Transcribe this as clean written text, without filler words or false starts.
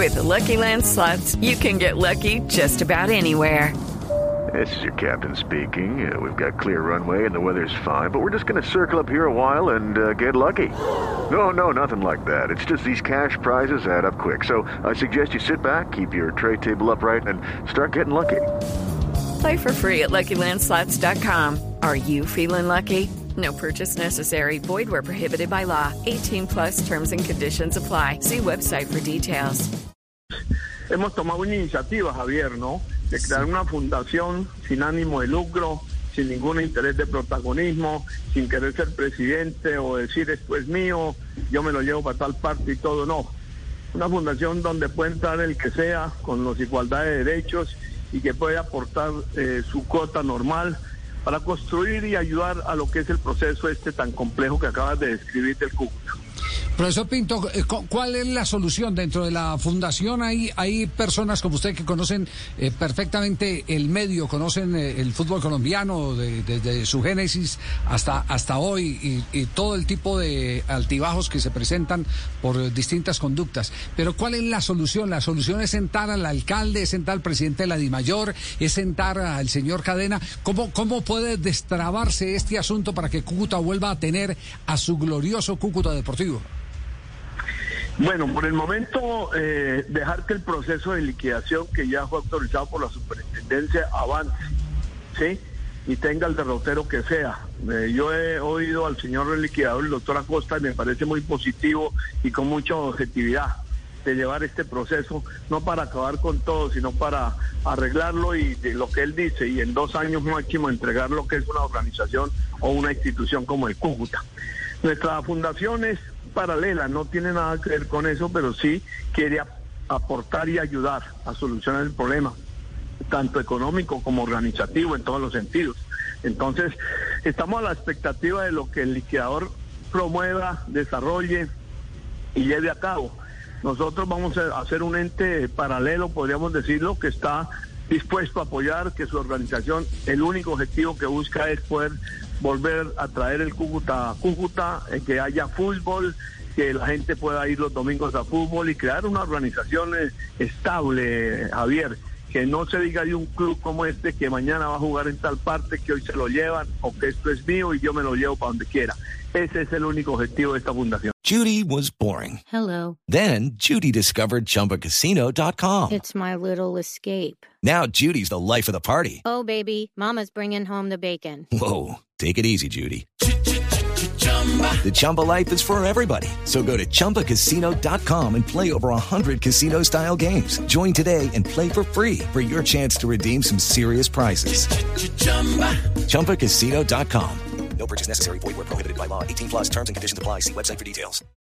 With the Lucky Land Slots, you can get lucky just about anywhere. This is your captain speaking. We've got clear runway and the weather's fine, but we're just going to circle up here a while and get lucky. No, nothing like that. It's just these cash prizes add up quick. So I suggest you sit back, keep your tray table upright, and start getting lucky. Play for free at LuckyLandSlots.com. Are you feeling lucky? No purchase necessary. Void where prohibited by law. 18+ terms and conditions apply. See website for details. Hemos tomado una iniciativa, Javier, ¿no? De crear una fundación sin ánimo de lucro, sin ningún interés de protagonismo, sin querer ser presidente o decir esto es mío, yo me lo llevo para tal parte y todo, no. Una fundación donde puede entrar el que sea, con los igualdad de derechos y que puede aportar su cuota normal para construir y ayudar a lo que es el proceso tan complejo que acabas de describir del Cúcuta. Profesor Pinto, ¿cuál es la solución dentro de la fundación? Hay personas como usted que conocen perfectamente el medio, conocen el fútbol colombiano desde su génesis hasta hoy y todo el tipo de altibajos que se presentan por distintas conductas. Pero ¿cuál es la solución? La solución es sentar al alcalde, es sentar al presidente de la DIMAYOR, es sentar al señor Cadena. ¿Cómo puede destrabarse este asunto para que Cúcuta vuelva a tener a su glorioso Cúcuta Deportivo? Bueno, por el momento, dejar que el proceso de liquidación que ya fue autorizado por la superintendencia avance, ¿sí? Y tenga el derrotero que sea. Yo he oído al señor liquidador, el doctor Acosta, y me parece muy positivo y con mucha objetividad de llevar este proceso, no para acabar con todo, sino para arreglarlo y de lo que él dice, y en 2 años máximo entregar lo que es una organización o una institución como el Cúcuta. Nuestra fundación es paralela, no tiene nada que ver con eso, pero sí quiere aportar y ayudar a solucionar el problema, tanto económico como organizativo en todos los sentidos. Entonces, estamos a la expectativa de lo que el liquidador promueva, desarrolle y lleve a cabo. Nosotros vamos a hacer un ente paralelo, podríamos decirlo, que está dispuesto a apoyar, que su organización, el único objetivo que busca es poder volver a traer el Cúcuta a Cúcuta, que haya fútbol, que la gente pueda ir los domingos a fútbol y crear una organización estable, Javier, que no se diga de un club como este que mañana va a jugar en tal parte, que hoy se lo llevan, o que esto es mío y yo me lo llevo para donde quiera. Ese es el único objetivo de esta fundación. Judy was boring. Hello. Then Judy discovered ChumbaCasino.com. It's my little escape. Now Judy's the life of the party. Oh, baby, mama's bringing home the bacon. Whoa, take it easy, Judy. The Chumba life is for everybody. So go to ChumbaCasino.com and play over 100 casino-style games. Join today and play for free for your chance to redeem some serious prizes. ChumbaCasino.com. No purchase necessary. Void where prohibited by law. 18+ terms and conditions apply. See website for details.